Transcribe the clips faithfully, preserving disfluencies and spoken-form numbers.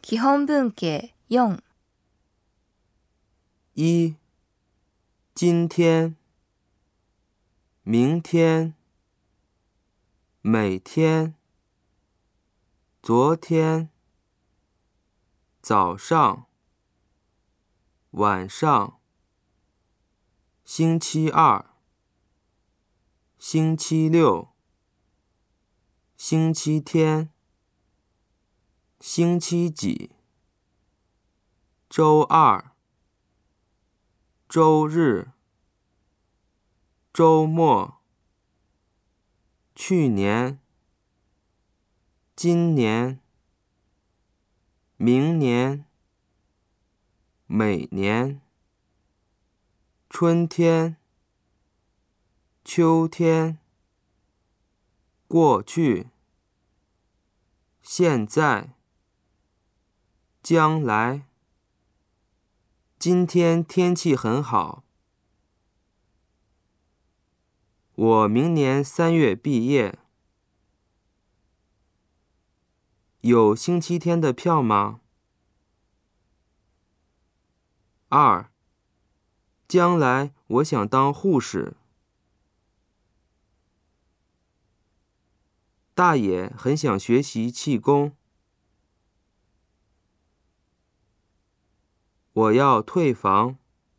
基本文系四。 一、今天、明天、每天、昨天、早上、晚上、星期二、星期六、星期天、星期几、周二、周日、周末、去年、今年、明年、每年、春天、秋天、过去、现在、将来。今天天气很好。我明年三月毕业。有星期天的票吗？二、将来我想当护士。大爷很想学习气功。我要退房。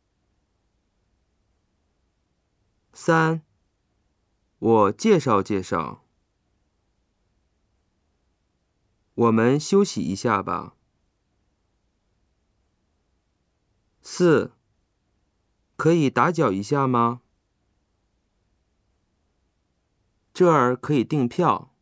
三、我介绍介绍。我们休息一下吧。四、可以打搅一下吗？这儿可以订票。